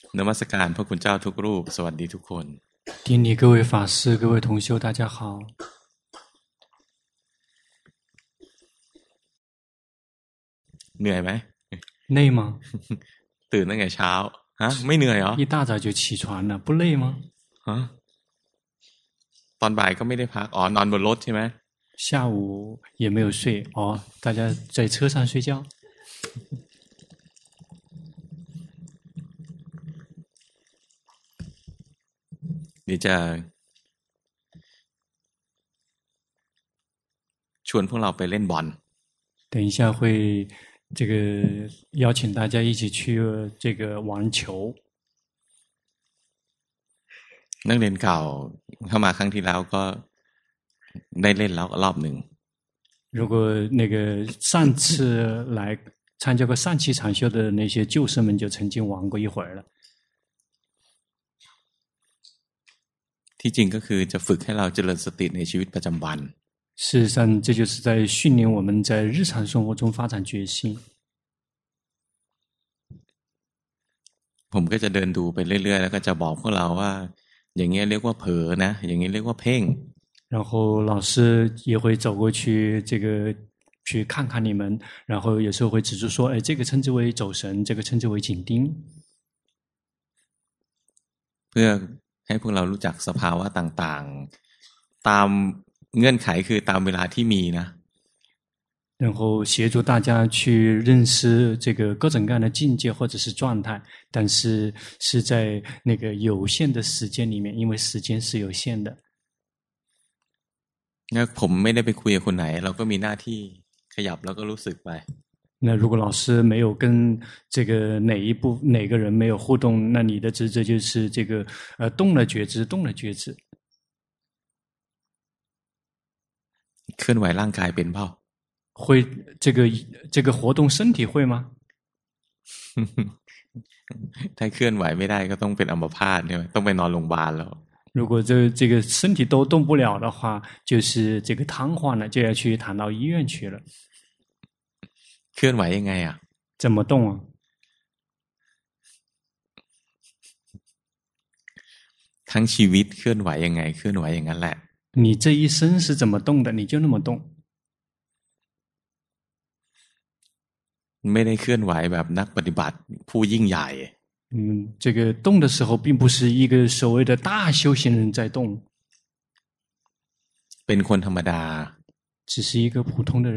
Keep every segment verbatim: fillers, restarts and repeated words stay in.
นมัสการพระคุณเจ้าทุกรูปสวัสดีทุกคน顶礼各位法师，各位同修，大家好。 เหนื่อยไหม累吗？ ตื่นตั้งแต่เช้าฮะไม่เหนื่อยเหรอ一大早就起床了，不累吗？ ฮะตอนบ่ายก็ไม่ได้พักอ๋อนอนบนรถใช่ไหม下午也没有睡哦，大家在车上睡觉。 เดี๋ยวจะชวนพวกเราไปเล่นบอล等一下会这个邀请大家一起去这个玩球。 นักเรียนเก่าเข้ามาครั้งที่แล้วก็ได้เล่นแล้วรอบหนึ่ง如果那个上次来参加过上期禅修的那些旧生们就曾经玩过一会儿了。 ที่จริงก็คือจะฝึกให้เราเจริญสติในชีวิตประจำวัน事实上，这就是在训练我们在日常生活中发展决心。 ผมก็จะเดินดูไปเรื่อยๆแล้วก็จะบอกพวกเราว่าอย่างเงี้ยเรียกว่าเผลอนะอย่างงี้เรียกว่าเพ่ง然后老师也会走过去，这个去看看你们，然后有时候会指出说，哎，这个称之为走神，这个称之为紧盯， เพื่อให้พวกเรารู้จักสภาวะต่างๆตามเงื่อนไขคือตามเวลาที่มีนะ然后协助大家去认识这个各种各样的境界或者是状态，但是是在那个有限的时间里面，因为时间是有限的。 งั้นผมไม่ได้ไปคุยกับคนไหนเราก็มีหน้าที่ขยับแล้วก็รู้สึกไป那如果老师没有跟这个哪一部哪个人没有互动，那你的职责就是这个呃动了觉知，动了觉知。 เคลื่อนไหวร่างกายเป็นเปล่า会这个这个活动身体会吗？ ถ้าเคลื่อนไหวไม่ได้ก็ต้องเป็นอัมพาตใช่ไหมต้องไปนอนโรงพยาบาลแล้ว如果这这个身体都动不了的话，就是这个瘫痪了，就要去躺到医院去了。 เคลื่อนไหวยังไงอ่ะ怎么动啊？ ทั้งชีวิตเคลื่อนไหวยังไงเคลื่อนไหวอย่างนั้นแหละ你这一生是怎么动的，你就那么动。 ไม่ได้เคลื่อนไหวแบบนักปฏิบัติผู้ยิ่งใหญ่嗯，这个动的时候，并不是一个所谓的大修行人在动， เป็นคนธรรมดา只是一个普通的人。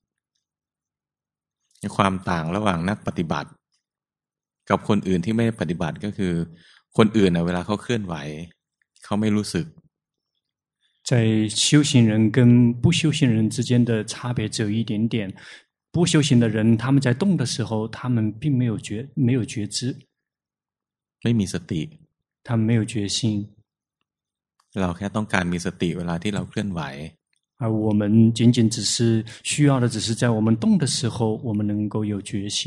ความต่างระหว่างนักปฏิบัติกับคนอื่นที่ไม่ได้ปฏิบัติก็คือคนอื่นน่ะเวลาเขาเคลื่อนไหวเขาไม่รู้สึก在修行人跟不修行人之间的差别只有一点点。不修行的人，他们在动的时候，他们并没有觉没有觉知， ไม่มีสติ他们没有觉性。 เราแค่ต้องการมีสติเวลาที่เราเคลื่อนไหว而我们仅仅只是需要的，只是在我们动的时候，我们能够有觉性。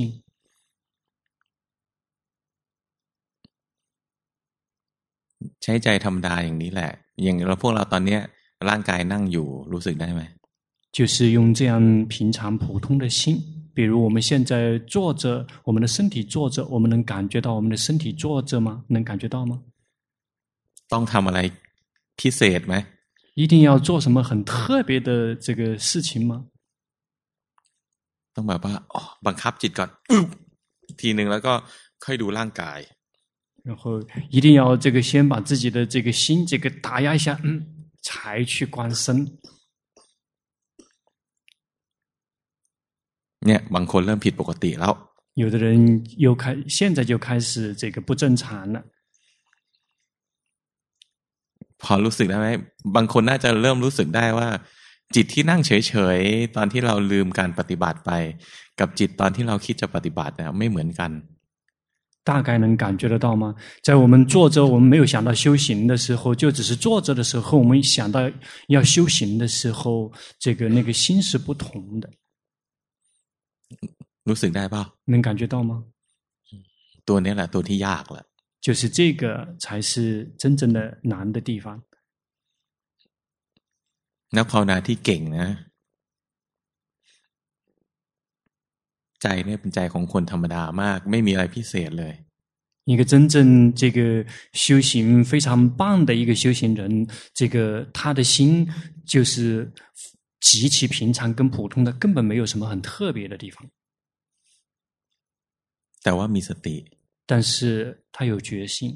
ใช้ใจธรรมดาอย่างนี้แหละอย่างเราพวกเราตอนนี้ร่างกายนั่งอยู่รู้สึกได้ไหม就是用这样平常普通的心，比如我们现在坐着，我们的身体坐着，我们能感觉到我们的身体坐着吗？能感觉到吗？ ต้องทำอะไรพิเศษไหม一定要做什么很特别的这个事情吗？ ต้องแบบว่าบังคับจิตก่อนอึ๊บทีนึงแล้วก็ค่อยดูร่างกาย然后一定要这个先把自己的这个心这个打压一下，嗯，才去观身。 เนี่ยบางคนเริ่มผิดปกติแล้ว有的人又开现在就开始这个不正常了。 พอรู้สึกได้ไหมบางคนน่าจะเริ่มรู้สึกได้ว่าจิตที่นั่งเฉยๆตอนที่เราลืมการปฏิบัติไปกับจิตตอนที่เราคิดจะปฏิบัติเนี่ยไม่เหมือนกัน大概能感觉得到吗？在我们坐着，我们没有想到修行的时候，就只是坐着的时候，我们想到要修行的时候，这个那个心是不同的。 รู้สึกได้เปล่า能感觉到吗？ ตัวนี้แหละตัวที่ยากแหละ就是这个才是真正的难的地方。 นักภาวนาที่เก่งนะใจเนี่ยเป็นใจของคนธรรมดามากไม่มีอะไรพิเศษเลย一个真正这个修行非常棒的一个修行人，这个他的心就是极其平常，跟普通的根本没有什么很特别的地方。 แต่ว่ามีสติ， 但是他有决心。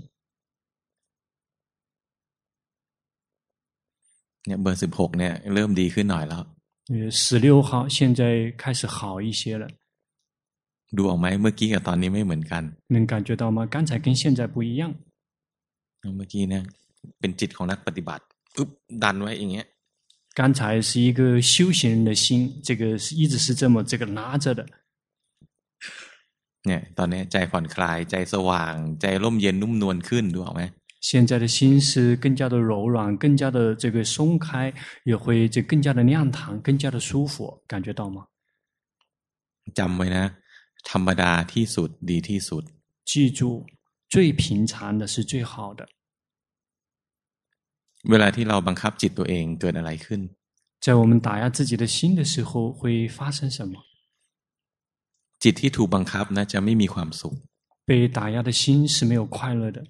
เนี่ยเบอร์สิบหกเนี่ยเริ่มดีขึ้นหน่อยแล้ว呃，十六号现在开始好一些了。 ดูออกไหมเมื่อกี้กับตอนนี้ไม่เหมือนกัน能感觉到吗？刚才跟现在不一样。 เมื่อกี้เนี่ยเป็นจิตของนักปฏิบัติปึ๊บดันไว้อย่างเงี้ย刚才是一个修行人的心，这个是一直是这么这个拿着的。 เนี่ยตอนนี้ใจผ่อนคลายใจสว่างใจร่มเย็นนุ่มนวลขึ้นดูออกไหม现在的心是更加的柔软，更加的这个松开，也会这更加的亮堂，更加的舒服，感觉到吗？ จำไว้นะธรรมดาที่สุดดีที่สุด记住，最平常的是最好的。 เวลาที่เราบังคับจิตตัวเองเกิดอะไรขึ้น在我们打压自己的心的时候，会发生什么？ จิตที่ถูกบังคับนะจะไม่มีความสุข被打压的心是没有快乐的。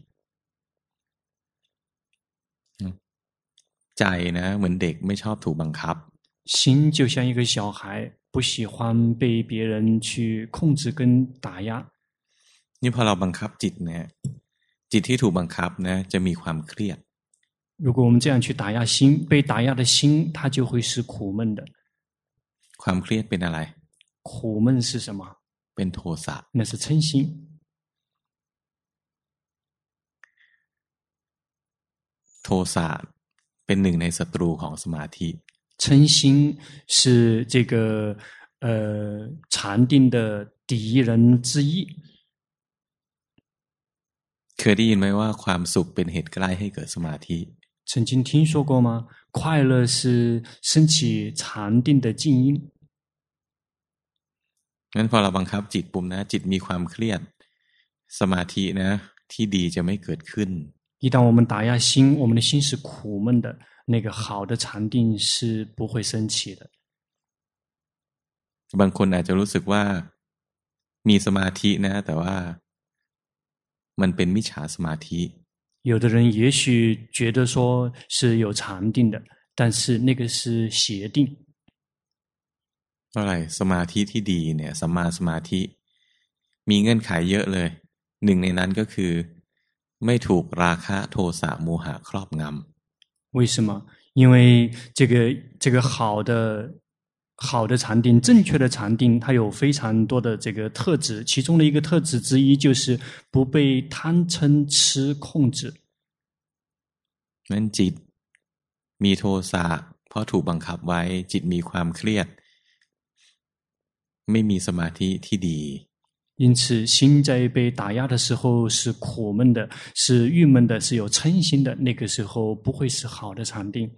ใจนะเหมือนเด็กไม่ชอบถูกบังคับ心就像一个小孩，不喜欢被别人去控制跟打压。 นี่พอเราบังคับจิตเนี่ยจิตที่ถูกบังคับนะจะมีความเครียด如果我们这样去打压心，被打压的心，它就会是苦闷的。 ความเครียดเป็นอะไร苦闷是什么？ เป็นโทสะ那是嗔心。 โทสะเป็นหนึ่งในศัตรูของสมาธิ嗔心是这个呃禅定的敌人之一。 เคยได้ยินไหมว่าความสุขเป็นเหตุใกล้ให้เกิดสมาธิ曾经听说过吗？快乐是升起禅定的静音。 งั้นพอเราบังคับจิตปุ่มนะจิตมีความเครียดสมาธินะที่ดีจะไม่เกิดขึ้น一旦我们打压心，我们的心是苦闷的，那个好的禅定是不会升起的。 บางคนอาจจะรู้สึกว่ามีสมาธินะแต่ว่ามันเป็นมิจฉาสมาธิ有的人也许觉得说是有禅定的，但是那个是邪定。 อะไรสมาธิที่ดีเนี่ยสัมมาสมาธิมีเงื่อนไขเยอะเลยหนึ่งในนั้นก็คือไม่ถูกราคะโทสะโมหะครอบงำ为什么？因为这个这个好的好的禅定，正确的禅定，它有非常多的这个特质，其中的一个特质之一就是不被贪嗔痴控制。 นั้นจิตมีโทสะเพราะถูกบังคับไว้จิตมีความเครียดไม่มีสมาธิที่ดี因此，心在被打压的时候是苦闷的，是郁闷的，是有嗔心的。那个时候不会是好的禅定。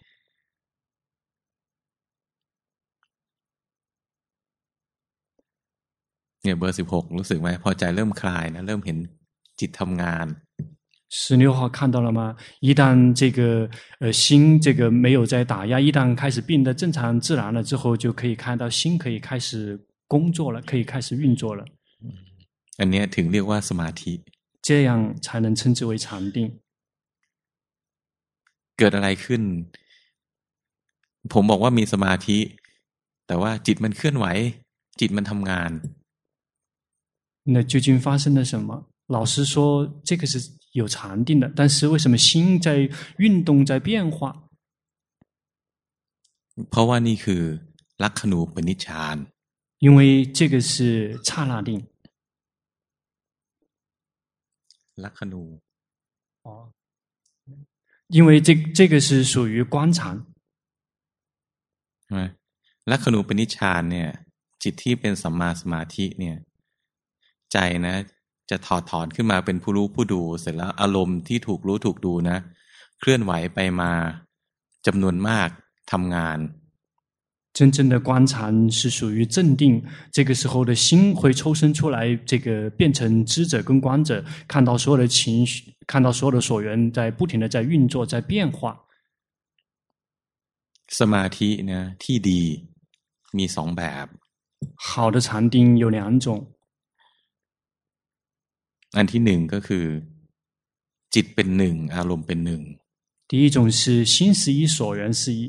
เนี่ยเบอร์สิบหกรู้สึกไหมพอใจเริ่มคลายนะเริ่มเห็นจิตทำงาน十六号看到了吗？一旦这个呃心这个没有在打压，一旦开始变得正常自然了之后，就可以看到心可以开始工作了，可以开始运作了。 อันนี้ถึงเรียกว่าสมาธิ这样才能称之为禅定。 เกิดอะไรขึ้นผมบอกว่ามีสมาธิแต่ว่าจิตมันเคลื่อนไหวจิตมันทำงาน那究竟发生了什么？老师说这个是有禅定的，但是为什么心在运动在变化？ เพราะว่านี่คือลักขณูปนิชฌาน因为这个是刹那定。 ลักขณู哦，因为这这个是属于观禅。 ลักขณูปนิชฌานเนี่ยจิตที่เป็นสัมมาสมาธิเนี่ยใจนะจะถอดถอนขึ้นมาเป็นผู้รู้ผู้ดูเสร็จแล้วอารมณ์ที่ถูกรู้ถูกดูนะเคลื่อนไหวไปมาจำนวนมากทำงาน真正的观禅是属于镇定，这个时候的心会抽身出来，这个变成知者跟观者，看到所有的情绪，看到所有的所缘在不停的在运作，在变化。 สมาธินะที่ดีมีสองแบบ好的禅定有两种。 อันที่หนึ่งก็คือจิตเป็นหนึ่งอารมณ์เป็นหนึ่ง第一种是心是一所缘是一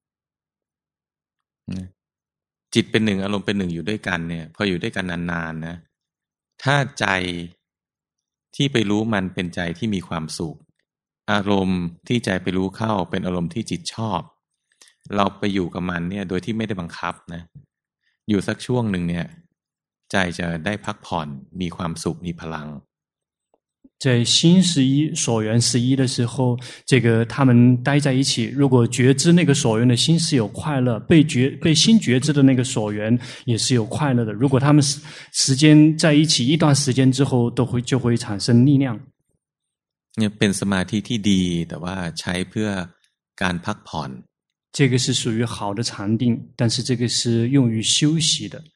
จิตเป็นหนึ่งอารมณ์เป็นหนึ่งอยู่ด้วยกันเนี่ยพออยู่ด้วยกันนานๆนะถ้าใจที่ไปรู้มันเป็นใจที่มีความสุขอารมณ์ที่ใจไปรู้เข้าเป็นอารมณ์ที่จิตชอบเราไปอยู่กับมันเนี่ยโดยที่ไม่ได้บังคับนะอยู่สักช่วงหนึ่งเนี่ยใจจะได้พักผ่อนมีความสุขมีพลัง在心是一所缘是一的时候，这个他们待在一起，如果觉知那个所缘的心是有快乐，被觉被心觉知的那个所缘也是有快乐的。如果他们时间在一起一段时间之后，都会就会产生力量。 เนี่ยเป็นสมาธิที่ดีแต่ว่าใช้เพื่อการพักผ่อน这个是属于好的禅定，但是这个是用于休息的。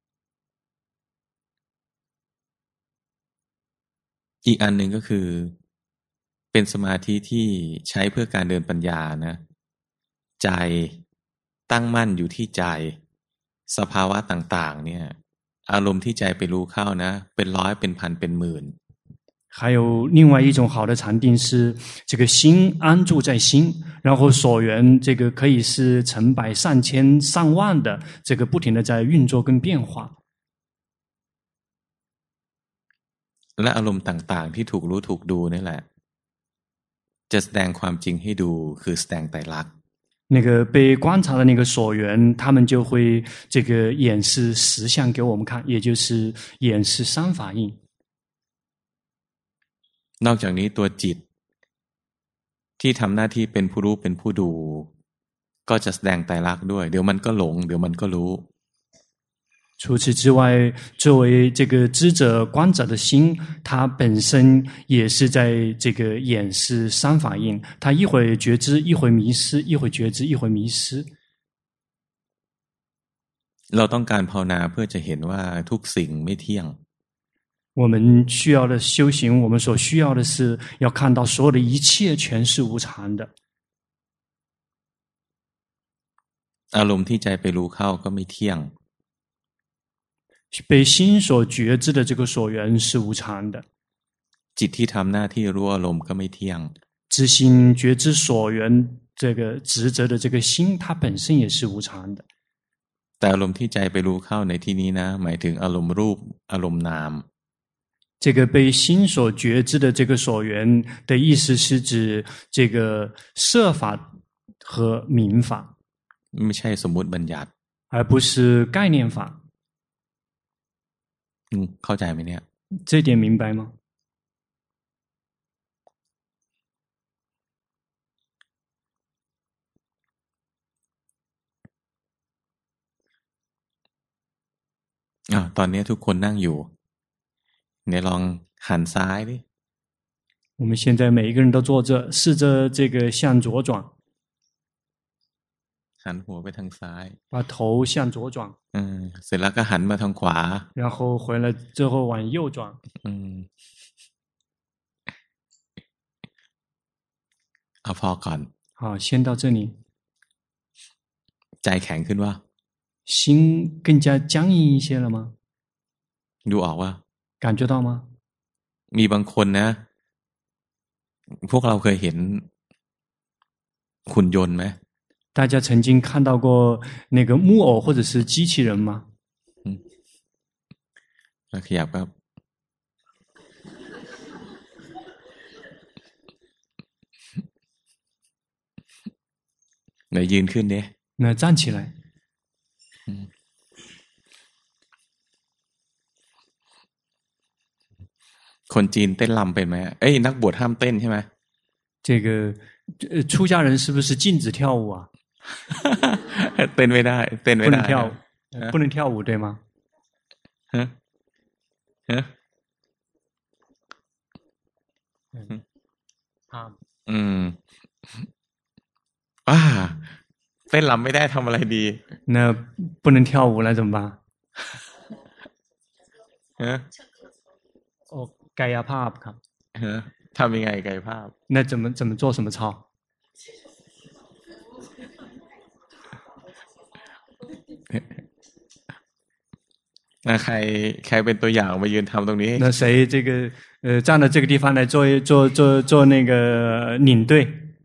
อีกอันหนึ่งก็คือเป็นสมาธิที่ใช้เพื่อการเดินปัญญานะใจตั้งมั่นอยู่ที่ใจสภาวะต่างๆเนี่ยอารมณ์ที่ใจไปรู้เข้านะเป็นร้อยเป็นพันเป็นหมื่น还有另外一种好的禅定是这个心安住在心，然后所缘这个可以是成百上千上万的这个不停的在运作跟变化。 และอารมณ์ต่างๆที่ถูกรู้ถูกดูนี่แหละจะแสดงความจริงให้ดูคือแสดงไตรลักษณ์那个被观察的那个所缘，他们就会这个演示实相给我们看，也就是演示三法印。 นอกจากนี้ตัวจิตที่ทำหน้าที่เป็นผู้รู้เป็นผู้ดูก็จะแสดงไตรลักษณ์ด้วยเดี๋ยวมันก็หลงเดี๋ยวมันก็รู้除此之外，作为这个知者观者的心，它本身也是在这个演示三法印。它一会觉知，一会迷失；一会觉知，一会迷失。 เราต้องการภาวนาเพื่อจะเห็นว่าทุกสิ่งไม่เที่ยง我们需要的修行，我们所需要的是要看到所有的一切全是无常的。 อารมณ์ที่ใจไปรู้เข้าก็ไม่เที่ยง被心所觉知的这个所缘是无常的。 จิตที่ทำหน้าที่รู้อารมณ์ก็ไม่เที่ยง知心觉知所缘这个职责的这个心，它本身也是无常的。 แต่อารมณ์ที่ใจไปรู้เข้าในที่นี้นะหมายถึงอารมณ์รูปอารมณ์นาม这个被心所觉知的这个所缘的意思是指这个色法和名法， ไม่ใช่สมมุติบัญญัติ而不是概念法。 เข้าใจไหมเนี่ย这点明白吗？ อ่ะตอนนี้ทุกคนนั่งอยู่เนี่ยลองหันซ้ายดิ我们现在每一个人都坐着，试着这个向左转， หันหัวไปทางซ้าย把头向左转อืมเสร็จแล้วก็หันมาทางขวา然后回来之后往右转อืมเอาพอก่อน好，先到这里ใจแข็งขึ้นว่า心更加僵硬一些了吗？ ดูออกว่า感觉到吗？ มีบางคนนะพวกเราเคยเห็นหุ่นยนต์ไหม大家曾经看到过那个木偶或者是机器人吗？ 嗯，แล้วขยับครับไหนยืนขึ้นดิ那站起来。 คนจีนเต้นรำเป็นไหมเอ้ยนักบวชห้ามเต้นใช่ไหม这个出家人是不是禁止跳舞啊？ เต้นไม่ได้เต้นไม่ได้不能跳舞，不能跳舞对吗？ ฮะฮะห้ามอืมอ่าเต้นรำไม่ได้ทำอะไรดี那不能跳舞了怎么办？ ฮะ哦，กายภาพครับฮะทำยังไงกายภาพ那怎么怎么做什么操？ นะใครใครเป็นตัวอย่างมายืนทำตรงนี้那谁这个呃站到这个地方来做做做做那个领队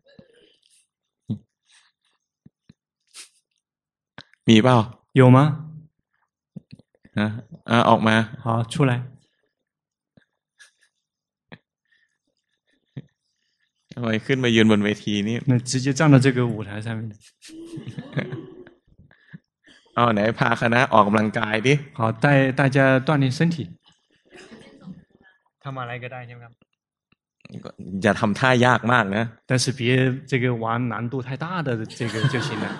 มีเปล่า有吗นะอ่ะออกมา好出来ทำไมขึ้นมายืนบนเวทีนี่那直接站到这个舞台上面เอาไหนพาคณะออกกำลังกายดิ好带大家锻炼身体ทำอะไรก็ได้ใช่ไหมครับอย่าทำท่ายากมากนะ但是别这个玩难度太大的这个就行了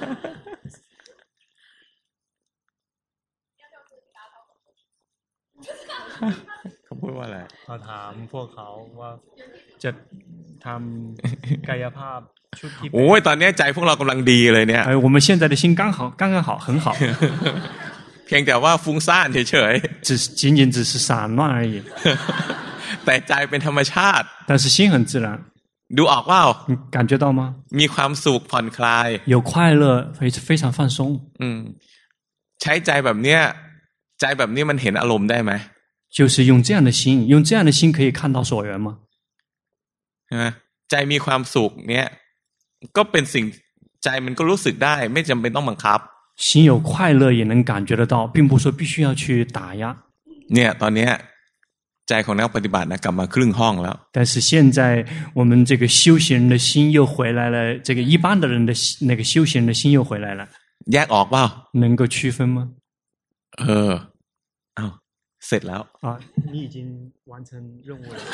เขาพูดว่าอะไรเขาถามพวกเขาว่าจะทำกายภาพชุดที่โอ้ยตอนนี้ใจพวกเรากำลังดีเลยเนี่ย哎我们现在的心刚好刚刚好很好เพียงแต่ว่าฟุ้งซ่านเฉยๆ只是仅仅只是散乱而已แต่ใจเป็นธรรมชาติ但是心很自然ดูออกว่า感觉到吗มีความสุขผ่อนคลาย有快乐非非常放松อืมใช้ใจแบบเนี้ยใจแบบนี้มันเห็นอารมณ์ได้ไหม就是用这样的心用这样的心可以看到所缘吗ใช่ไหมใจมีความสุขเนี้ยก็เป็นสิ่งใจมันก็รู้สึกได้ไม่จำเป็นต้องบังคับ心有快乐也能感觉得到并不是说必须要去打压เนี่ยตอนเนี้ยใจของนักปฏิบัตินะกลับมาครึ่งห้องแล้ว但是现在我们这个修行人的心又回来了这个一般的人的那个修行人的心又回来了แยกออกเปล่า能够区分吗เอออ้าวเสร็จแล้ว啊你已经完成任务了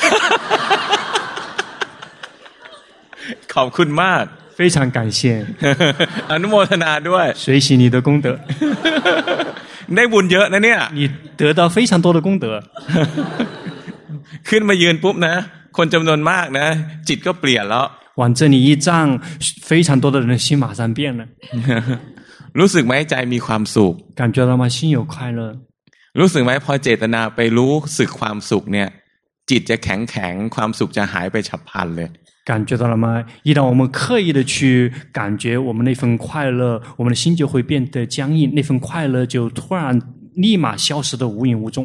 ขอบคุณมาก非常感谢อนุโมทนาด้วย随喜你的功德ได้บุญเยอะนะเนี่ย你得到非常多的功德ขึ้นมายืนปุ๊บนะคนจำนวนมากนะจิตก็เปลี่ยนแล้ว往这里一站非常多的人的心马上变了รู้สึกไหมใจมีความสุข感觉到吗心有快乐รู้สึกไหมพอเจตนาไปรู้สึกความสุขเนี่ยจิตจะแข็งแข็งความสุขจะหายไปฉับพลันเลย感觉到了吗一旦我们刻意的去感觉我们那份快乐我们的心就会变得僵硬那份快乐就突然立马消失得无影无踪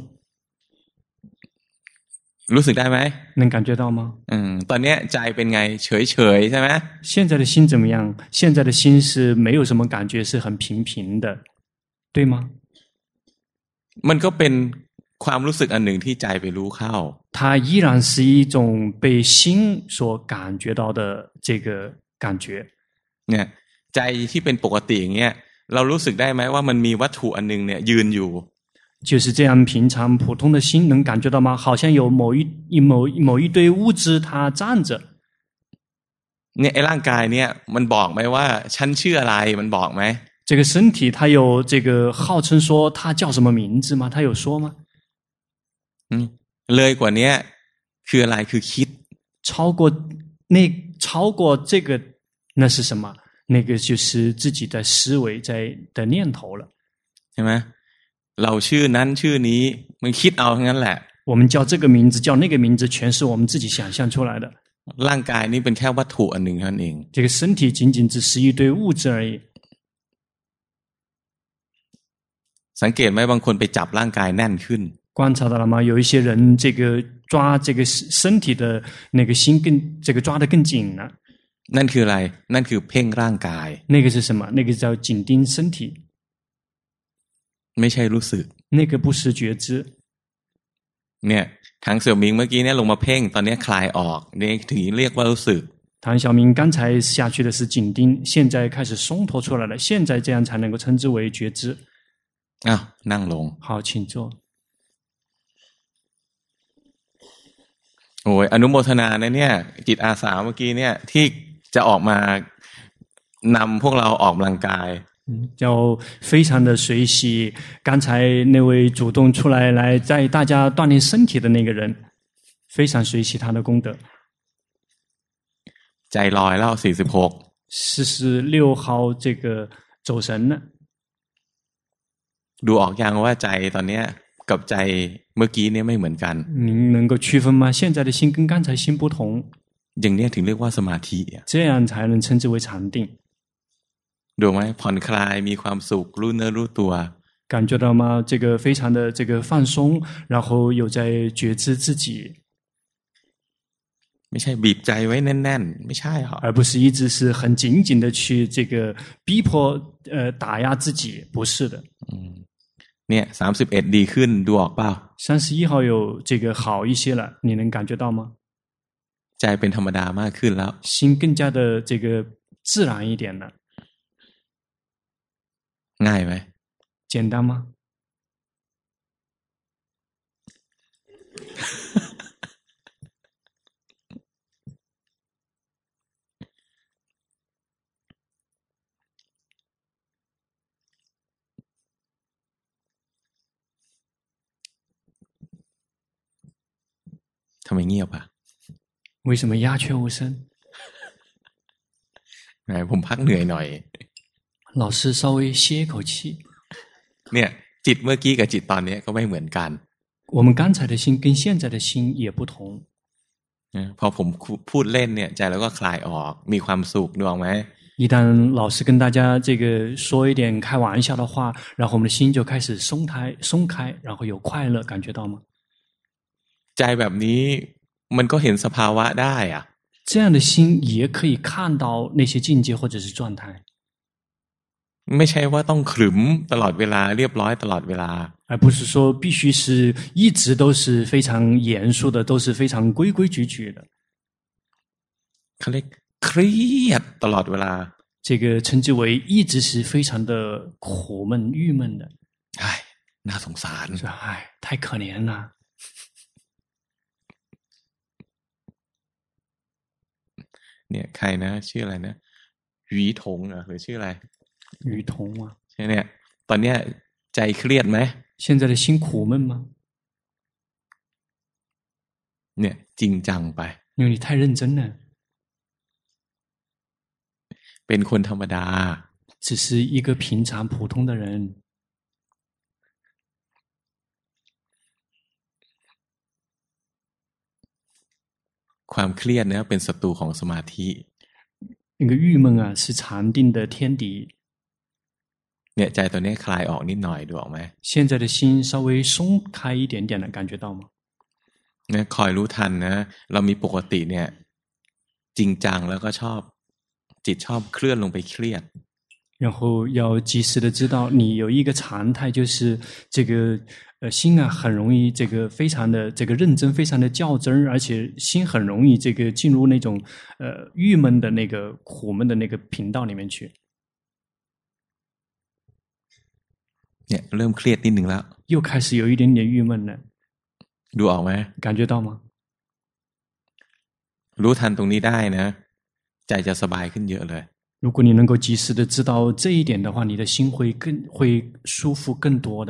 รู้สึกได้ไหม能感觉到吗อืมตอนนี้ใจเป็นไงเฉยๆใช่ไหม现在的心怎么样现在的心是没有什么感觉是很平平的对吗มันก็เป็นความรู้สึกอันหนึ่งที่ใจไปรู้เข้า它依然是一种被心所感觉到的这个感觉เนี่ยใจที่เป็นปกติอย่างเงี้ยเรารู้สึกได้ไหมว่ามันมีวัตถุอันนึงเนี่ยยืนอยู่就是这样平常普通的心能感觉到吗好像有某一某某一堆物质它站着เนี่ยไอ้ร่างกายเนี่ยมันบอกไหมว่าฉันชื่ออะไรมันบอกไหม这个身体它有这个号称说它叫什么名字吗它有说吗อืมเลยกว่านี้คืออะไรคือคิด超过那超过这个那是什么那个就是自己的思维在的念头了ใช่ไหมเราชื่อนั้นชื่อนี้มันคิดเอาทั้งนั้นแหละ我们叫这个名字叫那个名字全是我们自己想象出来的ร่างกายนี้เป็นแค่วัตถุอันหนึ่งเท่านั้นเอง这个身体仅仅只是一堆物质而已สังเกตไหมบางคนไปจับร่างกายแน่นขึ้น观察到了吗有一些人这个抓这个身体的那个心更这个抓得更紧了นั่นคืออะไรนั่นคือเพ่งร่างกาย那个是什么那个叫紧盯身体ไม่ใช่รู้สึก那个不是觉知เนี่ยทางเสี่ยวหมิงเมื่อกี้เนี่ยลงมาเพ่งตอนนี้คลายออกนี่ถึงเรียกว่ารู้สึก唐小明刚才下去的是紧盯现在开始松脱出来了现在这样才能够称之为觉知อ้าวนั่งลง好请坐โอ้ยอนุโมทนานะเนี่ยจิตอาสาเมื่อกี้เนี่ยที่จะออกมานำพวกเราออกกำลังกาย要非常的随喜刚才那位主动出来来带大家锻炼身体的那个人非常随喜他的功德ใจลอยแล้วสี่สิบหก四十六号这个走神了ดูออกยังว่าใจตอนเนี้ยกับใจเมื่อกี้เนี่ยไม่เหมือนกัน您能够区分吗现在的心跟刚才心不同อย่างนี้ถึงเรียกว่าสมาธิ这样才能称之为禅定ดูไหมผ่อนคลายมีความสุขรู้เนื้อรู้ตัว感觉到吗？这个非常的这个放松，然后有在觉知自己。 ไม่ใช่บีบใจไว้แน่นๆไม่ใช่หรอ而不是一直是很紧紧的去这个逼迫呃打压自己，不是的。 เนี่ยสามสิบเอ็ดดีขึ้นดูออกเปล่า三十一号有这个好一些了，你能感觉到吗？ ใจเป็นธรรมดามากขึ้นแล้ว心更加的这个自然一点了。 ง่ายไหม简单吗？ ทำไมเงียบอ่ะ为什么鸦雀无声？ ไหนผมพักเหนื่อยหน่อย老师稍微歇一口气。 เนี่ยจิตเมื่อกี้กับจิตตอนนี้ก็ไม่เหมือนกัน我们刚才的心跟现在的心也不同。 พอผมพูดเล่นเนี่ยใจเราก็คลายออกมีความสุขนึกออกไหม一旦老师跟大家这个说一点开玩笑的话，然后我们的心就开始松开松开，然后有快乐，感觉到吗？ ใจแบบนี้มันก็เห็นสภาวะได้อ่ะ这样的心也可以看到那些境界或者是状态。 ไม่ใช่ว่าต้องขรึมตลอดเวลาเรียบร้อยตลอดเวลา而不是说必须是一直都是非常严肃的，都是非常规规矩矩的。 เขาเรียกเครียดตลอดเวลา这个称之为一直是非常的苦闷郁闷的。 哎น่าสงสาร哎太可怜了เนี่ยใครนะชื่ออะไรนะหวีถงเหรอหรือชื่ออะไรหวีถงอ่ะใช่เนี่ยตอนเนี้ยใจเครียดไหม现在的心苦闷吗เนี่ยจริงจังไป因为你太认真了เป็นคนธรรมดา只是一个平常普通的人ความเครียดเนี่ยเป็นศัตรูของสมาธิ那个郁闷啊是禅定的天敌เนี่ยใจตัวนี้คลายออกนิดหน่อยดูออกไหม现在的心稍微松开一点点了感觉到吗เนี่ยคอยรู้ทันนะเรามีปกติเนี่ยจริงจังแล้วก็ชอบจิตชอบเคลื่อนลงไปเครียด然后要及时的知道你有一个常态就是这个呃心啊很容易这个非常的这个认真非常的较真而且心很容易这个进入那种呃郁闷的那个苦闷的那个频道里面去เนี่ยเริ่มเครียดนิดนึงแล้ว又开始有一点点郁闷了ดูออกไหม感觉到吗รู้ทันตรงนี้ได้นะใจจะสบายขึ้นเยอะเลย如果你能够及时的知道这一点的话你的心会更会舒服更多的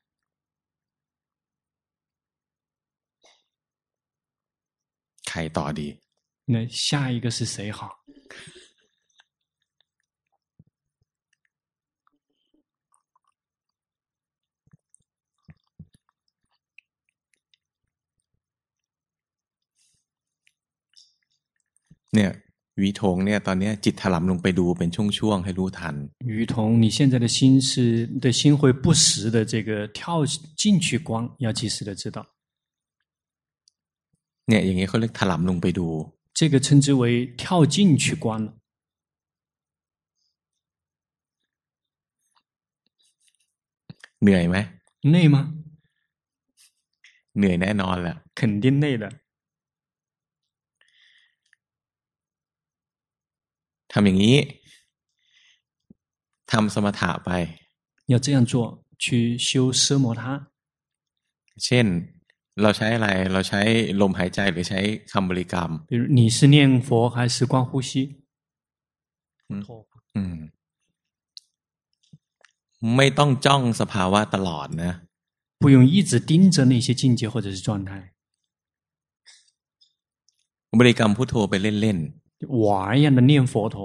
ใครต่อดี那下一个是谁好เนี่ยหวีถงเนี่ยตอนนี้จิตถลำลงไปดูเป็นช่วงๆให้รู้ทัน于彤你现在的心是你的心会不时的这个跳进去光要及时的知道เนี่ยอย่างนี้เขาเรียกถลำลงไปดู这个称之为跳进去光เหนื่อยไหม累吗เหนื่อยแน่นอนแหละ肯定累的ทำอย่างนี้ทำสมถะไป要这样做去修奢摩他เช่นเราใช้อะไรเราใช้ลมหายใจหรือใช้คำบริกรรม比如你是念佛还是观呼吸อืมไม่ต้องจ้องสภาวะตลอดนะ不用一直盯着那些境界或者是状态บริกรรมพุทโธไปเล่น玩一样的念佛陀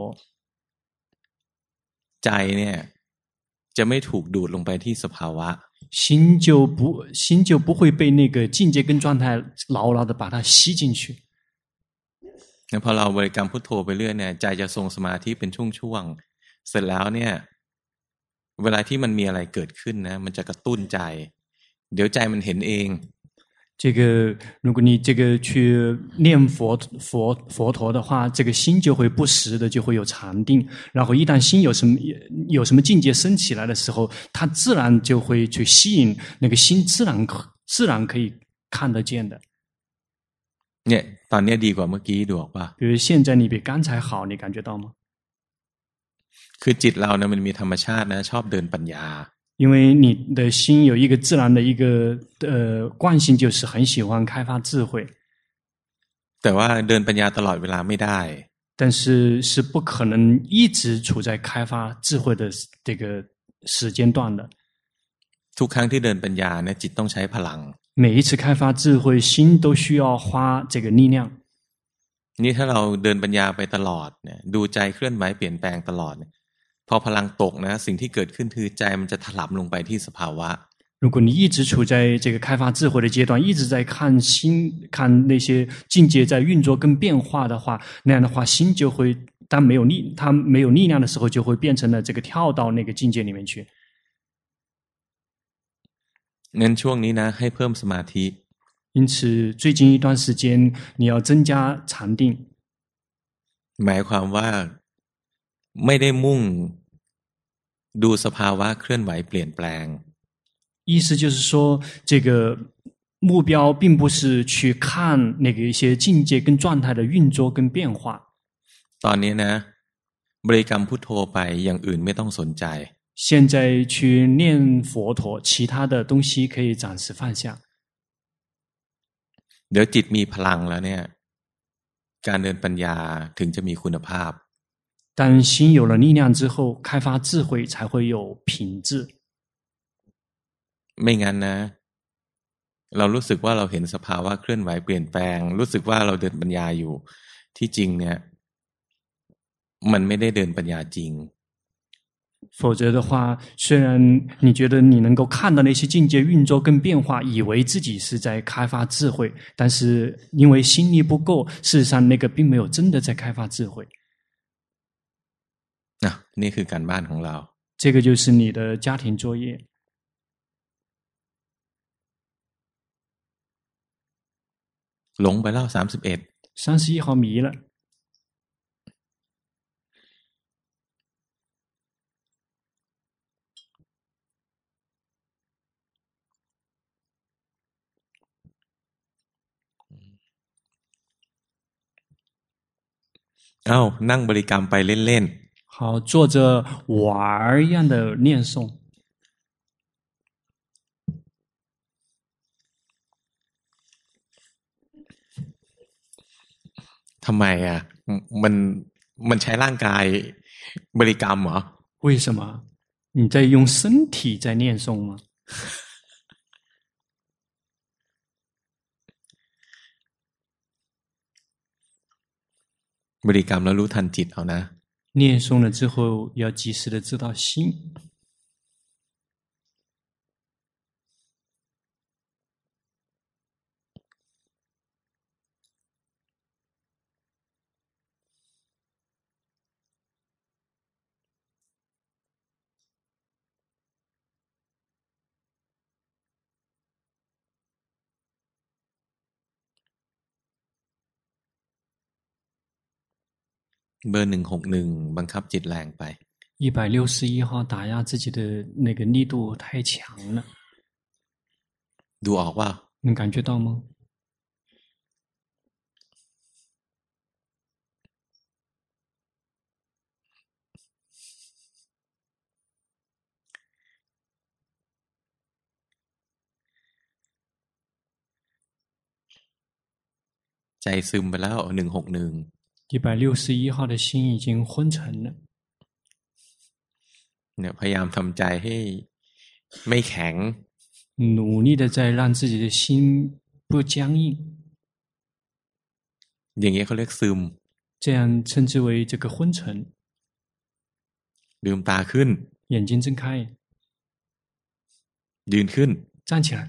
ใจเนี่ยจะไม่ถูกดูดลงไปที่สภาวะ心就不心就不会被那个境界跟状态牢牢的把它吸进去พอเราบริกรรมพุทโธไปเรื่อยเนี่ยใจจะทรงสมาธิเป็นช่วงๆเสร็จแล้วเนี่ยเวลาที่มันมีอะไรเกิดขึ้นนะมันจะกระตุ้นใจเดี๋ยวใจมันเห็นเอง这个，如果你这个去念佛佛佛陀的话，这个心就会不时的就会有禅定。然后一旦心有什么有什么境界升起来的时候，它自然就会去吸引那个心，自然自然可以看得见的。 เนี่ยตอนนี้ดีกว่าเมื่อกี้ดูออกป่ะ比如现在你比刚才好，你感觉到吗？ คือจิตเราเนี่ยมันมีธรรมชาตินะชอบเดินปัญญา因为你的心有一个自然的一个呃惯性，就是很喜欢开发智慧。 แต่ว่าเดินปัญญาตลอดเวลาไม่ได้但是是不可能一直处在开发智慧的这个时间段的。 ทุกครั้งที่เดินปัญญาเนี่ยจิตต้องใช้พลัง每一次开发智慧，心都需要花这个力量。 นี่ถ้าเราเดินปัญญาไปตลอดเนี่ยดูใจเคลื่อนไหวเปลี่ยนแปลงตลอดเนี่ยพอพลังตกนะสิ่งที่เกิดขึ้นคือใจมันจะถลำลงไปที่สภาวะ如果你一直处在这个开发智慧的阶段，一直在看心看那些境界在运作跟变化的话，那样的话，心就会当没有力，它没有力量的时候，就会变成了这个跳到那个境界里面去。 งั้นช่วงนี้นะให้เพิ่มสมาธิ因此，最近一段时间你要增加禅定。 หมายความว่าไม่ได้มุ่งดูสภาวะเคลื่อนไหวเปลี่ยนแปลง意思就是说，这个目标并不是去看那个一些境界跟状态的运作跟变化。 ตอนนี้นะบริกรรมพุทโธไปอย่างอื่นไม่ต้องสนใจ现在去念佛陀，其他的东西可以暂时放下。 เดี๋ยวจิตมีพลังแล้วเนี่ยการเดินปัญญาถึงจะมีคุณภาพ当心有了力量之后，开发智慧才会有品质。 ไม่งั้นนะเรารู้สึกว่าเราเห็นสภาวะเคลื่อนไหวเปลี่ยนแปลงรู้สึกว่าเราเดินปัญญาอยู่ที่จริงเนี่ยมันไม่ได้เดินปัญญาจริง否则的话，虽然你觉得你能够看到那些境界运作跟变化，以为自己是在开发智慧，但是因为心力不够，事实上那个并没有真的在开发智慧。 นะนี่คือการบ้านของเรา这个就是你的家庭作业。 หลงไปแล้วสามสิบเอ็ด三十一号迷了。 เอ้านั่งบริกรรมไปเล่นๆ好，做着玩儿一样的念诵。 ทำไมอ่ะมันมันใช้ร่างกายบริกรรมเหรอ为什么你在用身体在念诵吗บริกรรมแล้วรู้ทันจิตเอานะ念诵了之后要及时的知道心เบอร์หนึ่งหกหนึ่งบังคับจิตแรงไป一百六十一号打压自己的那个力度太强了ดูออกว่า能感觉到吗ใจซึมไปแล้วหนึ่งหกหนึ่ง一百六十一号的心已经昏沉了เนี่ยพยายามทำใจให้ไม่แข็ง努力的在让自己的心不僵硬อย่างนี้เขาเรียกซึม这样称之为这个昏沉ลืมตาขึ้น眼睛睁开ยืนขึ้น站起来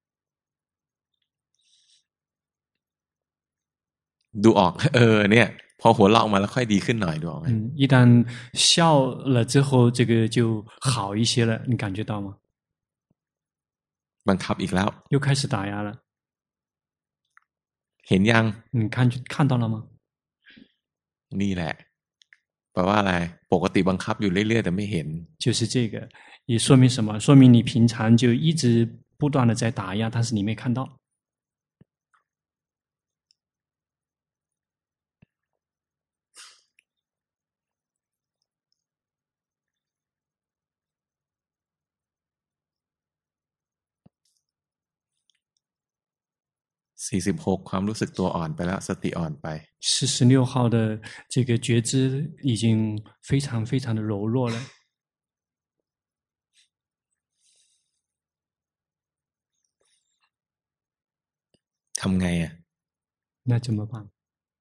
ดูออกเออเนี่ยพอหัวเราะออกมาแล้วค่อยดีขึ้นหน่อยดูออกไหม嗯，一旦笑了之后，这个就好一些了，你感觉到吗？ บังคับอีกแล้ว又开始打压了， เห็นยัง你看看到了吗？ นี่แหละแปลว่าอะไรปกติบังคับอยู่เรื่อยๆแต่ไม่เห็น就是这个，也说明什么？说明你平常就一直不断的在打压，但是你没看到。 สี่สิบหกความรู้สึกตัวอ่อนไปแล้วสติอ่อนไป四十六号的这个觉知已经非常非常的柔弱了。 ทำไงอ่ะ那怎么办？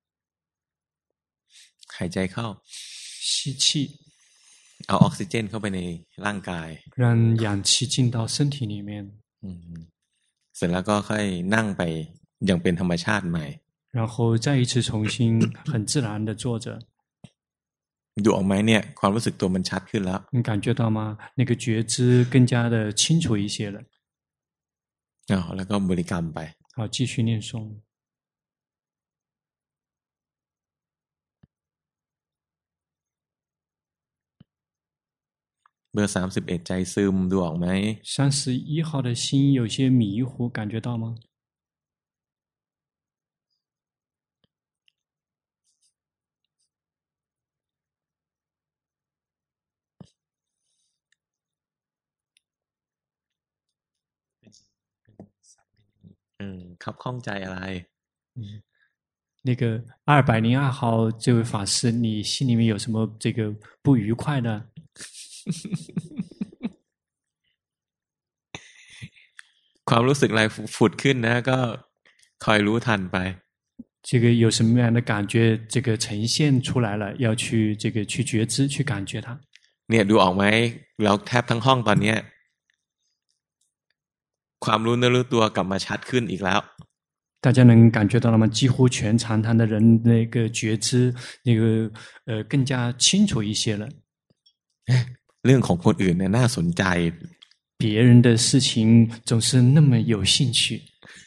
หายใจเข้า吸气， เอาออกซิเจนเข้าไปในร่างกาย让氧气进到身体里面。 เสร็จแล้วก็ค่อยนั่งไปอย่างเป็นธรรมชาติใหม่然后再一次重新很自然的坐着。 ดูออกไหมเนี่ยความรู้สึกตัวมันชัดขึ้นแล้ว你感觉到吗？那个觉知更加的清楚一些了。 อ๋อแล้วก็บริกรรมไป好，继续念诵。 เบอร์สามสิบเอ็ดใจซึมดูออกไหม三十一号的心有些迷糊，感觉到吗？ อืมคับข้องใจอะไร嗯，那个二百零二号这位法师，你心里面有什么这个不愉快的？ ความรู้สึกอะไรฝุดขึ้นนะก็คอยรู้ทันไป这个有什么样的感觉这个呈现出来了，要去这个去觉知去感觉它。 เนี่ยดูออกไหมเราแทบทั้งห้องตอนเนี้ยความรู้เนื้อรู้ตัวกลับมาชัดขึ้นอีกแล้ว大家能感觉到了吗？几乎全长谈的人那个觉知那个呃更加清楚一些了。 เรื่องของคนอื่นเนี่ยน่าสนใจ别人的事情总是那么有兴趣，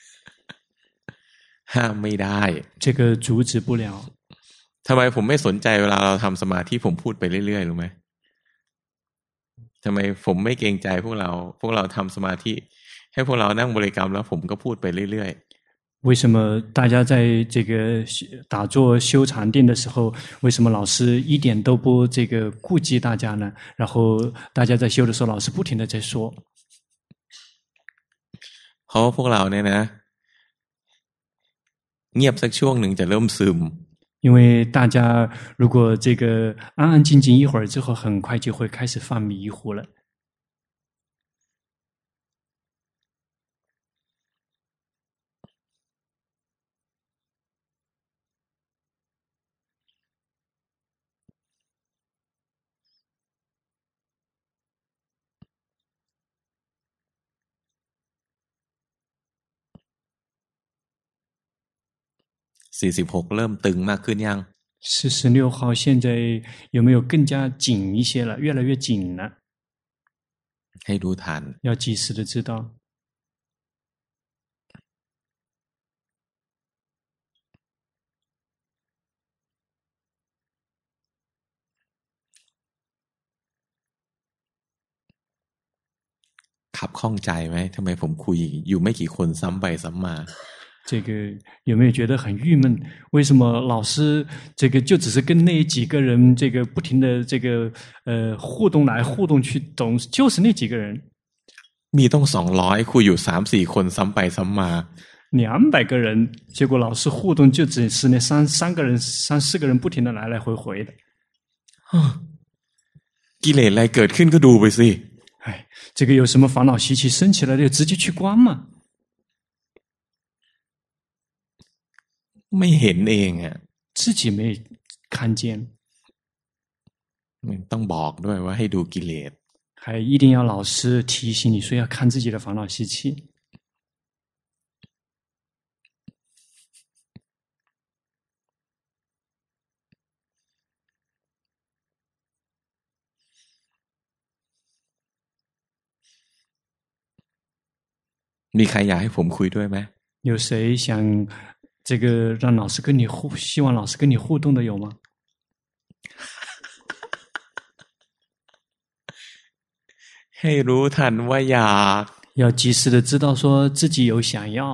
ห้ามไม่ได้这个阻止不了。 ทำไมผมไม่สนใจเวลาเราทำสมาธิผมพูดไปเรื่อยๆรู้ไหมทำไมผมไม่เกรงใจพวกเราพวกเราทำสมาธิให้พวกเรานั่งบริกรรมแล้วผมก็พูดไปเรื่อยๆ为什么大家在这个打坐修禅定的时候，为什么老师一点都不这个顾及大家呢？然后大家在修的时候，老师不停的在说。 เพราะพวกเราเนี่ยนะเงียบสักช่วงหนึ่งจะเริ่มซึม因为大家如果这个安安静静一会儿之后，很快就会开始犯迷糊了。 สี่สิบหกเริ่มตึงมากขึ้นยัง四十六号现在有没有更加紧一些了？越来越紧了。 ให้รู้ทัน要及时的知道。 ขับข้องใจไหมทำไมผมคุยอยู่ไม่กี่คนซ้ำไปซ้ำมา这个有没有觉得很郁闷？为什么老师这个就只是跟那几个人这个不停的这个呃互动来互动去，总就是那几个人。 มีต้องสองร้อยคุยอยู่สามสี่คนซ้ำไปซ้ำมา两百个人，结果老师互动就只是那三三个人、三四个人不停的来来回回的。 กิเลสอะไรเกิดขึ้นก็ดูไปสิ哎，这个有什么烦恼习气升起来就直接去观嘛。 ไม่เห็นเองอ่ะ自己没看见ต้องบอกด้วยว่าให้ดูกิเลส还一定要老师提醒你说要看自己的烦恼习气มีใครอยากให้ผมคุยด้วยไหม有谁想这个让老师跟你互，希望老师跟你互动的有吗？ ให้รู้ทันว่าอยาก要及时的知道说自己有想要。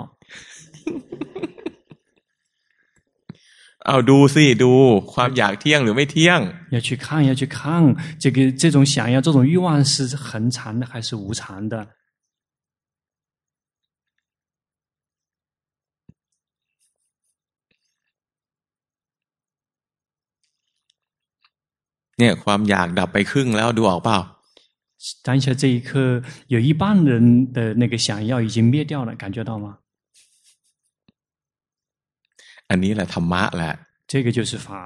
เอาดูสิดูความอยากเที่ยงหรือไม่เที่ยง要去看，要去看这个这种想要，这种欲望是恒常的还是无常的？ เนี่ยความอยากดับไปครึ่งแล้วดูออกเปล่า当下这一刻，有一半人的那个想要已经灭掉了，感觉到吗？ อันนี้แหละธรรมะแหละ这个就是法。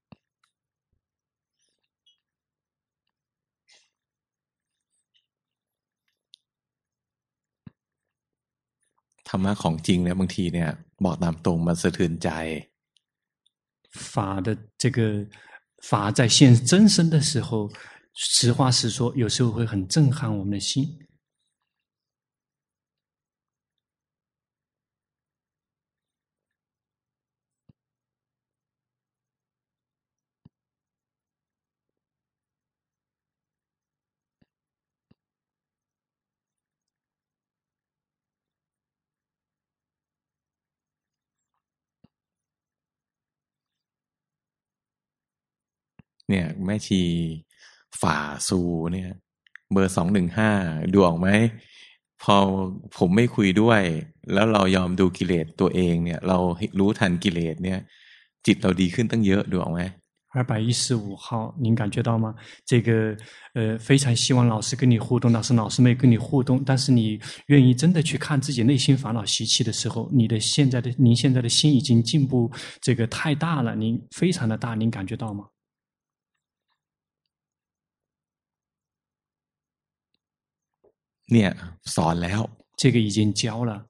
ธรรมะของจริงเนี่ยบางทีเนี่ยบอกตามตรงมันสะเทือนใจ法的这个法在现真身的时候，实话实说，有时候会很震撼我们的心。 เนี่ยแม่ชีฝ่าซูเนี่ยเบอร์สองหนึ่งห้าดูออกไหมพอผมไม่คุยด้วยแล้วเรายอมดูกิเลสตัวเองเนี่ยเรารู้ทันกิเลสเนี่ยจิตเราดีขึ้นตั้งเยอะดูออกไหม二百一十五号，您感觉到吗？这个呃，非常希望老师跟你互动，但是老师没跟你互动，但是你愿意真的去看自己内心烦恼习气的时候，你的现在的您现在的心已经进步这个太大了，您非常的大，您感觉到吗？ เนี่ยสอนแล้ว这个已经教了。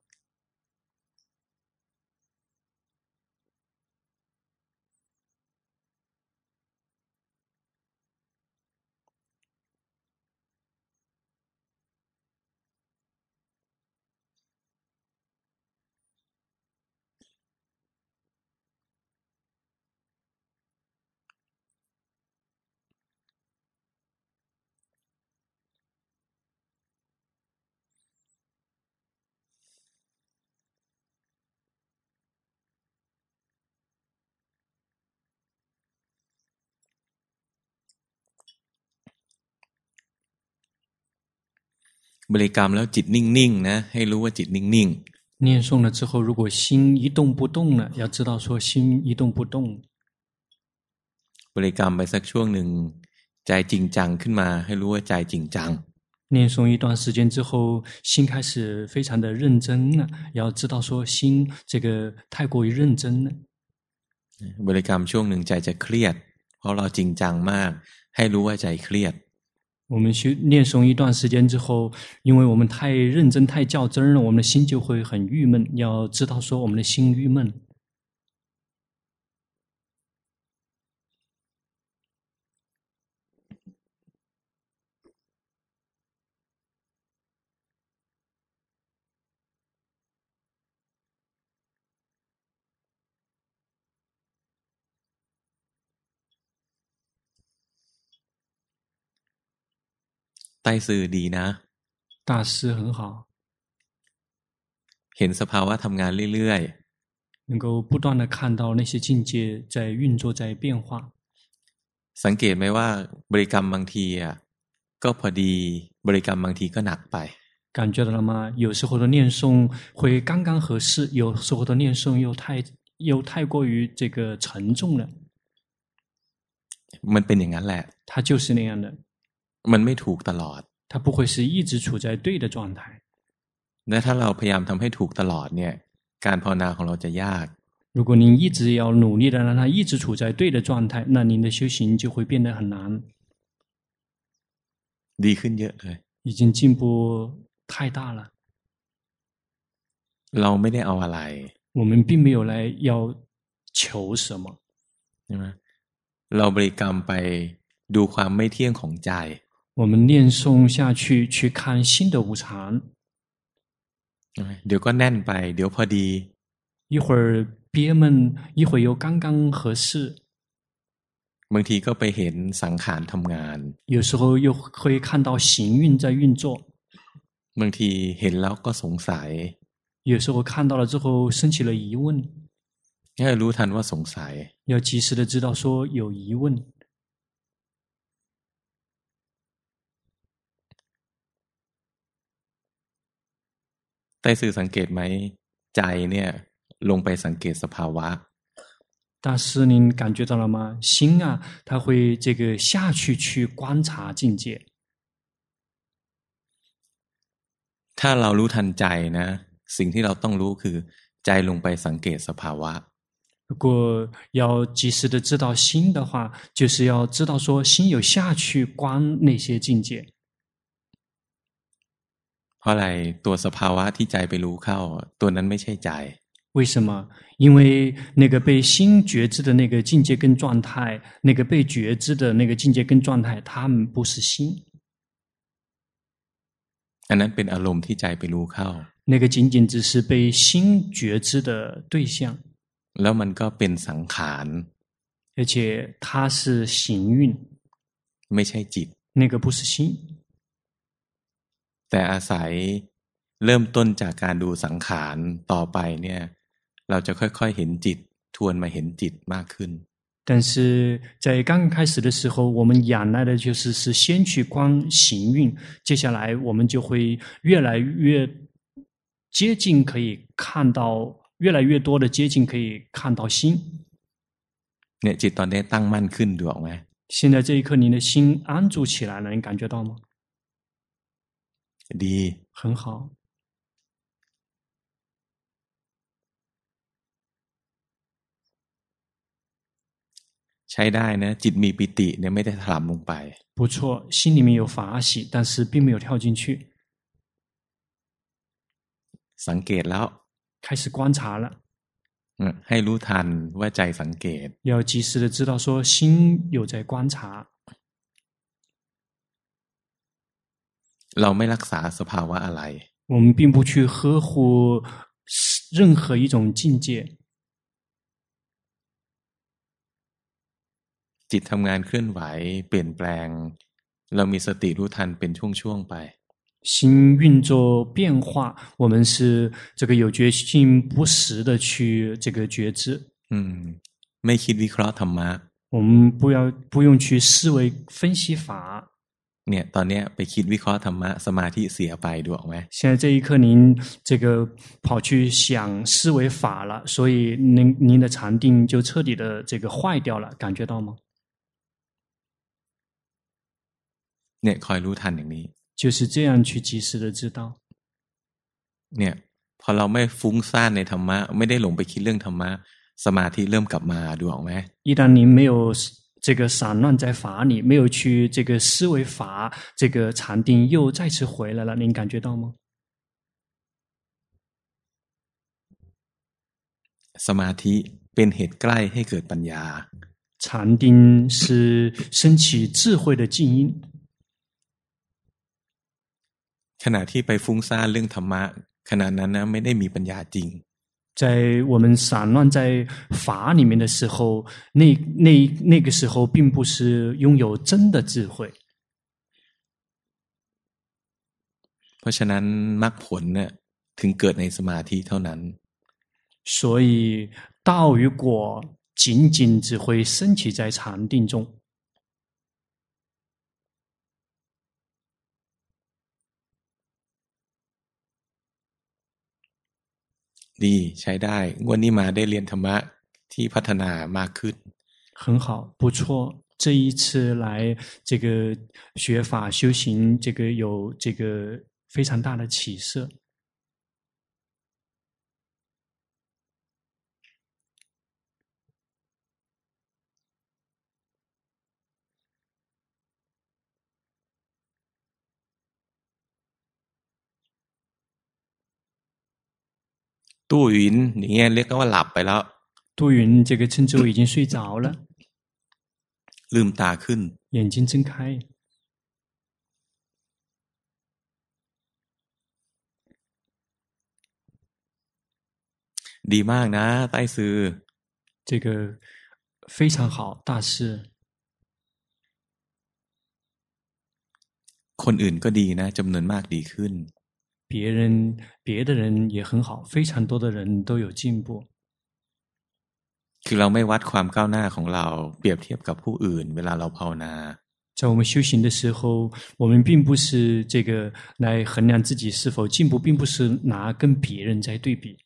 บริกรรมแล้วจิตนิ่งๆนะให้รู้ว่าจิตนิ่งๆ念诵了之后如果心一动不动了要知道说心一动不动บริกรรมไปสักช่วงหนึ่งใจจริงจังขึ้นมาให้รู้ว่าใจจริงจัง念诵一段时间之后心开始非常的认真了要知道说心这个太过于认真了บริกรรมช่วงหนึ่งใจจะเครียดเพราะเราจริงจังมากให้รู้ว่าใจเครียด我们去念诵一段时间之后因为我们太认真太较真了我们的心就会很郁闷要知道说我们的心郁闷ใต้ซื่อดีนะ大师很好เห็นสภาวะทำงานเรื่อยๆ能够不断的看到那些境界在运作在变化สังเกตไหมว่าบริกรรมบางทีอ่ะก็พอดีบริกรรมบางทีก็หนักไป感觉到了吗有时候的念诵会刚刚合适有时候的念诵又太又太过于这个沉重了มันเป็นอย่างนั้นแหละ它就是那样的มันไม่ถูกตลอด它不会是一直处在对的状态และถ้าเราพยายามทำให้ถูกตลอดเนี่ยการภาวนาของเราจะยาก如果您一直要努力的让它一直处在对的状态那您的修行就会变得很难ดีขึ้นเยอะเลย已经进步太大了เราไม่ได้เอาอะไร我们并没有来要求什么ใช่ไหมเราบริกรรมไปดูความไม่เที่ยงของใจ我们念诵下去去看心的无常เดี๋ยวก็แน่นไปเดี๋ยวพอดี一会儿憋闷，一会儿又刚刚合适。 บางทีก็ไปเห็นสังขารทำงาน有时候又会看到行运在运作。 บางทีเห็นแล้วก็สงสัย有时候看到了之后升起了疑问， ให้รู้ทันว่าสงสัย要及时的知道说有疑问。 ใต้สื่อสังเกตไหมใจเนี่ยลงไปสังเกตสภาวะ大师，您感觉到了吗？心啊，它会这个下去去观察境界。 ถ้าเรารู้ทันใจนะสิ่งที่เราต้องรู้คือใจลงไปสังเกตสภาวะ如果要及时的知道心的话，就是要知道说心有下去观那些境界。 เพราะอะไรตัวสภาวะที่ใจไปรู้เข้าตัวนั้นไม่ใช่ใจ为什么？因为那个被心觉知的那个境界跟状态，那个被觉知的那个境界跟状态，它们不是心。 อันนั้นเป็นอารมณ์ที่ใจไปรู้เข้า那个仅仅只是被心觉知的对象。 แล้วมันก็เป็นสังขาร而且它是行运， ไม่ใช่จิต那个不是心。 แต่อาศัยเริ่มต้นจากการดูสังขารต่อไปเนี่ยเราจะค่อยๆเห็นจิตทวนมาเห็นจิตมากขึ้น但是在刚刚开始的时候，我们仰赖的就是是先去观行运，接下来我们就会越来越接近，可以看到越来越多的接近，可以看到心。 เนี่ยจิตตอนนี้ตั้งมั่นขึ้นดูออกไหม现在这一刻，您的心安住起来了，你感觉到吗？ ดี很好。 ใช้ได้นะจิตมีปิติเนี่ยไม่ได้ถลำลงไป不错，心里面有法喜，但是并没有跳进去。 สังเกตแล้ว开始观察了， ให้รู้ทันว่าใจสังเกต要及时的知道说心有在观察。 เราไม่รักษาสภาวะอะไร我们并不去呵护任何一种境界。 จิตทำงานเคลื่อนไหวเปลี่ยนแปลงเรามีสติรู้ทันเป็นช่วงๆไป心运作变化，我们是这个有决心不时的去这个觉知。 อืมไม่คิดวิเคราะห์ธรรมะ我们不要不用去思维分析法。 เนี่ยตอนเนี้ยไปคิดวิเคราะห์ธรรมะสมาธิเสียไปดูออกไหม现在这一刻您这个跑去想思维法了，所以您您的禅定就彻底的这个坏掉了，感觉到吗？ เนี่ยคอยรู้ทันอย่างนี้就是这样去及时的知道。 เนี่ยพอเราไม่ฟุ้งซ่านในธรรมะไม่ได้หลงไปคิดเรื่องธรรมะสมาธิเริ่มกลับมาดูออกไหม一旦您没有这个散乱在法里，没有去这个思维法，这个禅定又再次回来了，您感觉到吗？ สมาธิเป็นเหตุใกล้ให้เกิดปัญญา禅定是升起智慧的静音。 ขณะที่ไปฟุ้งซ่านเรื่องธรรมะขณะนั้นนะไม่ได้มีปัญญาจริง在我们散乱在法里面的时候，那那那个时候并不是拥有真的智慧。 เพราะฉะนั้นมรรคผลเนี่ยถึงเกิดในสมาธิเท่านั้น所以道与果仅仅只会升起在禅定中。 ดีใช้ได้งวดนี้มาได้เรียนธรรมะที่พัฒนามากขึ้น很好，不错。这一次来这个学法修行，这个有这个非常大的起色。 ตู้หยินอย่างเงี้ยเรียกว่าหลับไปแล้ว杜云这个称之为已经睡着了， ลืมตาขึ้น眼睛睁开。 ดีมากนะใต้ซือ这个非常好，大师。 คนอื่นก็ดีนะจำนวนมากดีขึ้น别人别的人也很好，非常多的人都有进步。 คือเราไม่วัดความก้าวหน้าของเราเปรียบเทียบกับผู้อื่นเวลาเราภาวนา在我们修行的时候，我们并不是这个来衡量自己是否进步，并不是拿跟别人在对比。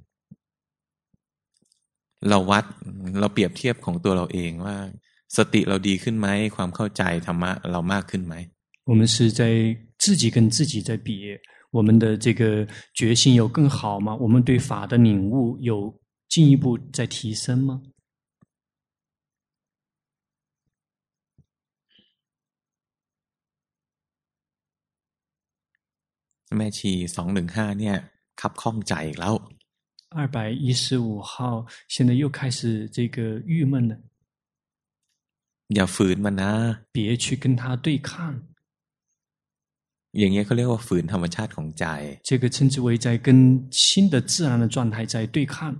เราวัดเราเปรียบเทียบของตัวเราเองว่าสติเราดีขึ้นไหมความเข้าใจธรรมะเรามากขึ้นไหม我们是在自己跟自己在比，我们的这个决心有更好吗？我们对法的领悟有进一步在提升吗？ แม่ชีสองหนึ่งห้าเนี่ยคับข้องใจอีกแล้ว二百一十五号现在又开始这个郁闷了。 อย่าฝืนมันนะ别去跟他对抗。 อย่างเงี้ยเขาเรียกว่าฝืนธรรมชาติของใจ这个称之为在跟新的自然的状态在对抗。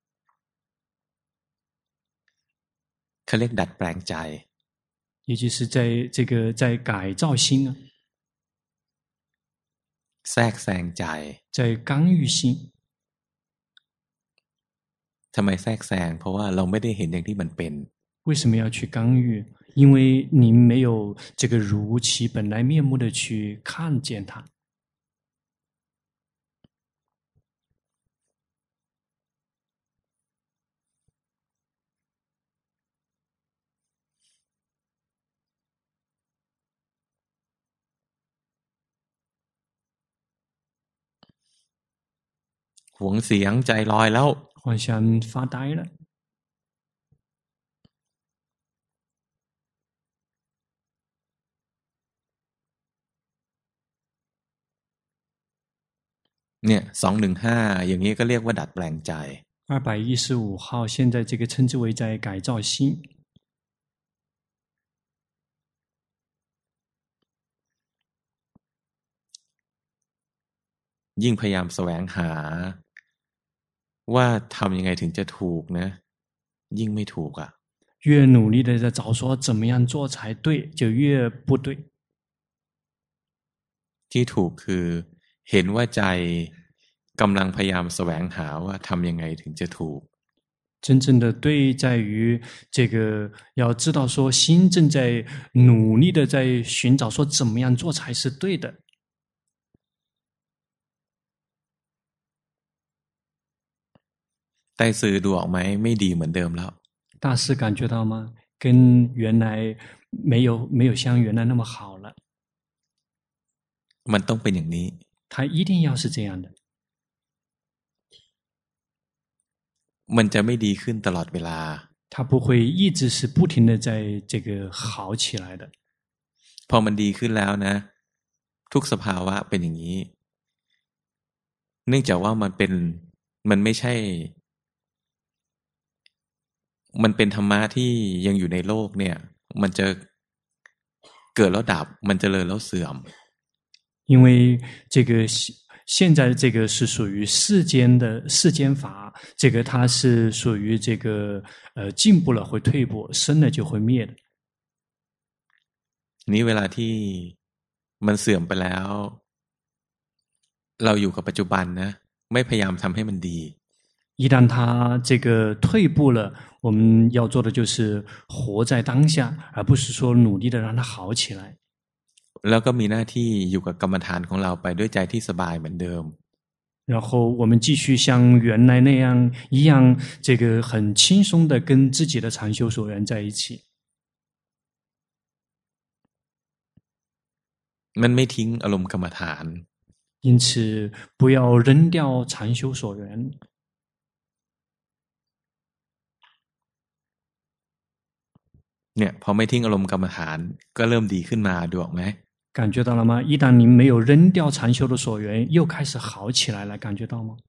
เขาเรียกดัดแปลงใจ也就是在这个在改造心啊。 แทรกแซงใจ在干预心。 ทำไมแทรกแซงเพราะว่าเราไม่ได้เห็นอย่างที่มันเป็น为什么要去干预？因为你没有这个如其本来面目的去看见它。 หวงเสียงใจลอยแล้ว好像发呆了。 เนี่ยสองหนึ่งห้าอย่างนี้ก็เรียกว่าดัดแปลงใจ二百一十五号现在这个称之为在改造心。 ยิ่งพยายามแสวงหาว่าทำยังไงถึงจะถูกนะยิ่งไม่ถูกอ่ะ越努力的在找说怎么样做才对，就越不对。 ที่ถูกคือเห็นว่าใจกำลังพยายามแสวงหาว่าทำยังไงถึงจะถูก真正的对在于这个要知道说心正在努力的在寻找说怎么样做才是对的。 ใต้ซือดูออกไหมไม่ดีเหมือนเดิมแล้ว大师感觉到吗？跟原来没有没有像原来那么好了。 มันต้องเป็นอย่างนี้他一定要是这样的。 มันจะไม่ดีขึ้นตลอดเวลา他不会一直是不停的在这个好起来的。 พอมันดีขึ้นแล้วนะทุกสภาวะเป็นอย่างนี้เนื่องจากว่ามันเป็นมันไม่ใช่มันเป็นธรรมะที่ยังอยู่ในโลกเนี่ยมันจะเกิดแล้วดับมันเจริญแล้วเสื่อม因为这个现在这个是属于世间的世间法，这个它是属于这个呃进步了会退步，生了就会灭的。 นี้เวลาที่มันเสื่อมไปแล้วเราอยู่กับปัจจุบันนะไม่พยายามทำให้มันดี一旦它这个退步了，我们要做的就是活在当下，而不是说努力的让它好起来。 แล้วก็มีหน้าที่อยู่กับกรรมฐานของเราไปด้วยใจที่สบายเหมือนเดิม然后我们继续像原来那样一样，这个很轻松的跟自己的禅修所缘在一起。 มันไม่ทิ้งอารมณ์กรรมฐาน因此不要扔掉禅修所缘。 เนี่ยพอไม่ทิ้งอารมณ์กรรมฐานก็เริ่มดีขึ้นมาดูออกไหม感觉到了吗？一旦您没有扔掉禅修的所缘，又开始好起来了，感觉到吗？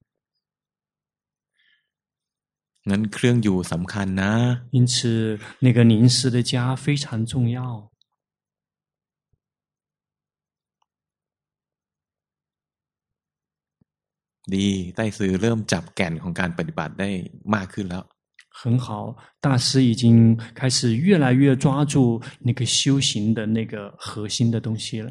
งั้นเครื่องอยู่สำคัญนะ因此那个临时的家非常重要。 ดีไต้ซือเริ่มจับแก่นของการปฏิบัติได้มากขึ้นแล้ว很好，大师已经开始越来越抓住那个修行的那个核心的东西了。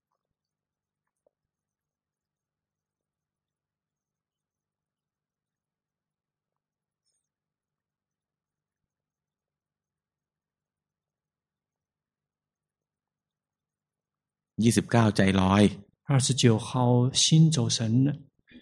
ยี่สิบเก้าใจลอย二十九号心走神了。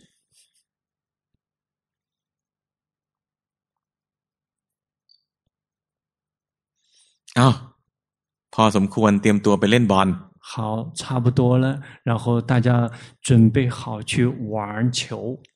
อ้าวพอสมควรเตรียมตัวไปเล่นบอล好，差不多了，然后大家准备好去玩球。